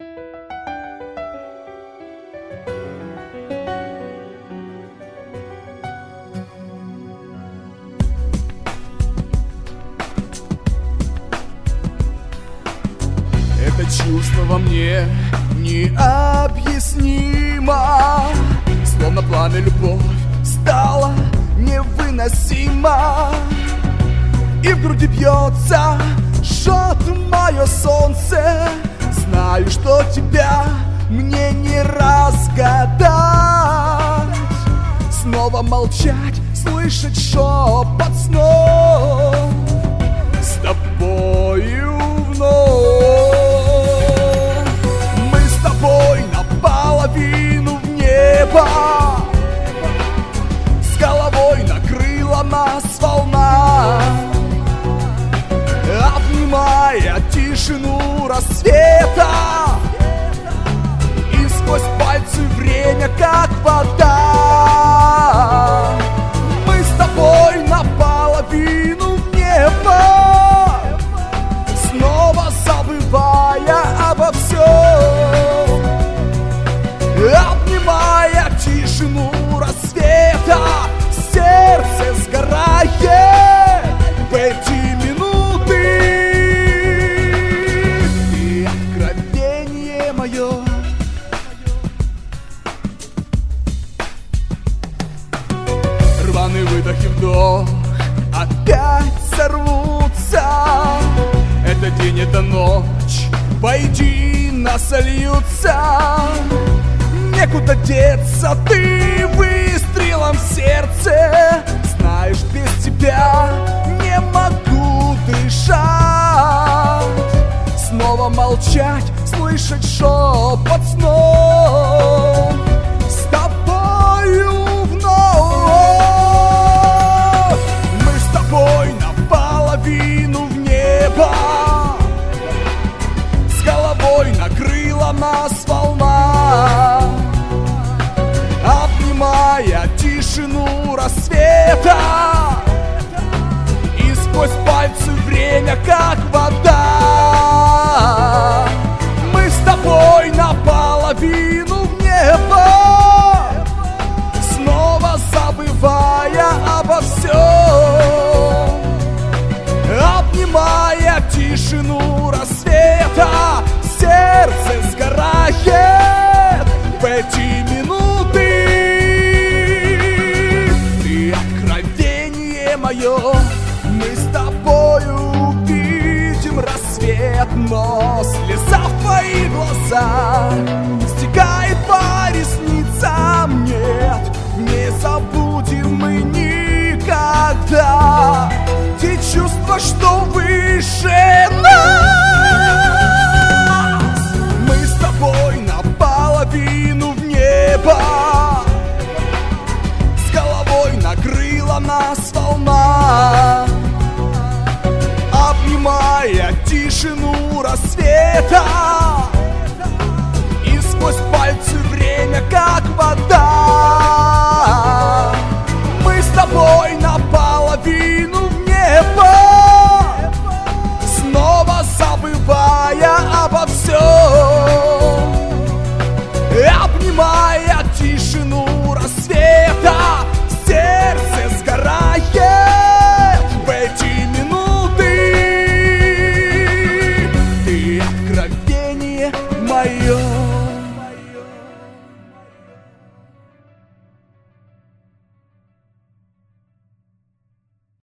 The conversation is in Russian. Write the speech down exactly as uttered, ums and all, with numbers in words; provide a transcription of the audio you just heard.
Это чувство во мне необъяснимо, словно пламя любовь стала невыносима. И в груди бьется, жжет мое солнце. Знаю, что тебя мне не разгадать. Снова молчать, слышать шепот снов. С тобою вновь. Мы с тобой наполовину в небо. С головой накрыла нас волна, обнимая тишину рассвета. И сквозь пальцы время, как вода. Мы с тобой наполовину в небо, снова забывая обо всем, обнимая тишину рассвета. Сердце сгорает в эти минуты. Ты откровение мое. Рваный выдох и вдох опять сорвутся. Это день, это ночь, воедино сольются. Некуда деться, ты выстрелом в сердце. Знаешь, без тебя не могу дышать. Снова молчать, слышать шепот снов. С тобою вновь. Мы с тобой наполовину в небо. С головой накрыла нас волна, обнимая тишину рассвета. И сквозь пальцы время, как вода. Мы с тобой наполовину в небо, снова забывая обо всем, обнимая тишину рассвета. Сердце сгорает в эти минуты. Ты откровение мое. Мы с тобою видим рассвет, но слеза в твоих глазах стекает по ресницам. Нет, не забудем мы никогда те чувства, что выше нас. Мы с тобой наполовину в небо. С головой накрыла нас волна, обнимая тишину рассвета. И сквозь пальцы время, как вода. Мы с тобой наполовину в небо, снова забывая обо всем, обнимая тишину рассвета. Сердце сгорает в эти минуты. Ты откровение мое.